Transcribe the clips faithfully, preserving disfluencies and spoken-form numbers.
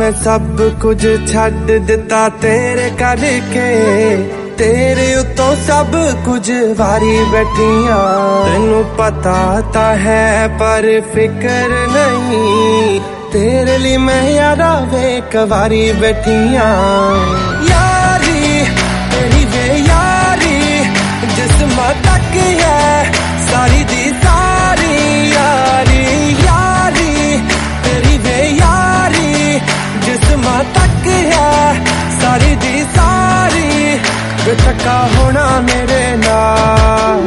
मैं सब कुछ छड्ड दिता तेरे करके, तेरे उतों सब कुछ वारी बैठियां। तेनू पता ता है पर फिक्र नहीं, तेरे लिए मैं यारा वे कवारी बैठियां। यारी तेरी वे यारी जिस्म तक है सारी दी सारी यारी, यारी तेरी वे यारी जिस्म तक है सारी दी सारी। बेथका होना मेरे नाल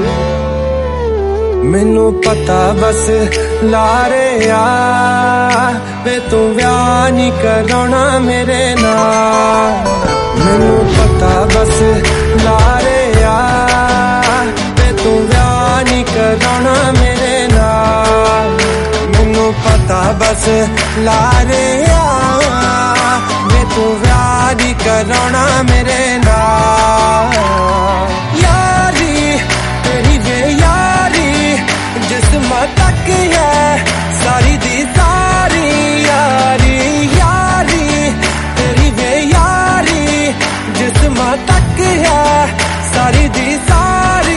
मैनू पता बस लारे आ, वे तू व्याह नहीं कराना मेरे नाल। मैनू पता बस लारे आ, वे तू व्याह नहीं कराना मेरे नाल। मैनू पता बस लारे आ, वे तू व्याह नहीं कराना मेरे नाल। यारी तेरी वे यारी जिस्म तक है सारी दी सारी यारी, यारी तेरी वे यारी जिस्म तक है सारी दी सारी।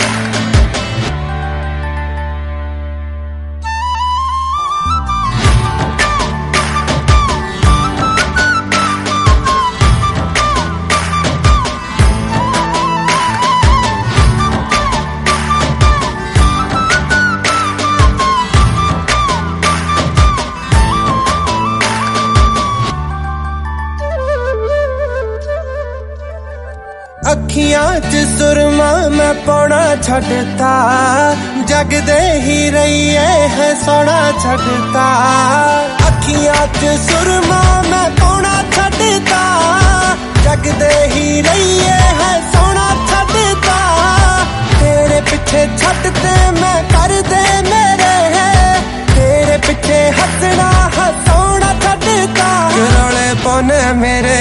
अखियां च सुरमा मैं पौना छड़ता, जगदे ही रहिए है सोना छड़ता। अखियां च सुरमा मैं पौना छड़ता, जगदे ही रहिए है सोना छड़ता। तेरे पीछे छड़ते मैं कर दे मेरे है, तेरे पीछे हंसना हंसोना छड़ता। रोले पौने मेरे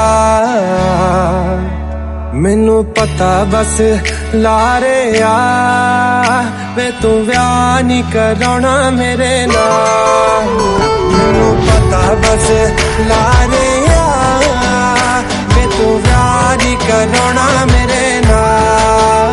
नाल मैनू पता बस लारे आ, वे तू व्याह नहीं कराना मेरे नाल। मैनू पता बस लारे आ, वे तू व्याह नहीं कराना मेरे नाल।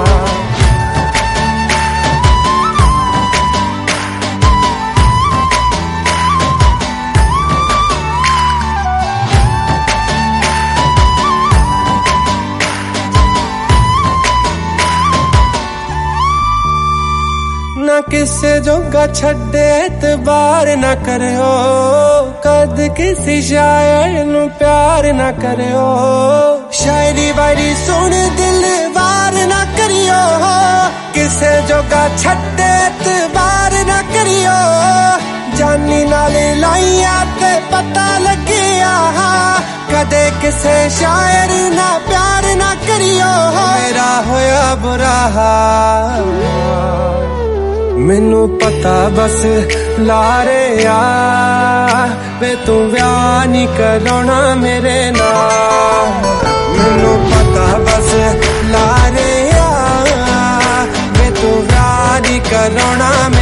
ना किसे जोगा छड्डे एतबार ना करो, कद किसी शायर नू प्यार ना करो। शायरी वायरी सुन दिल वार ना करियो, किसे जोगा छड्डे एतबार ना करियो। जानी नाले लाइया ते पता लगिया, कदे किसे शायर ना प्यार ना करियो। मेरा होया बुरा हाल मैनू पता बस लारे आ, वे तू व्याह नहीं कराना मेरे नाल। मैनू पता बस लारे आ, वे तू व्याह नहीं कराना।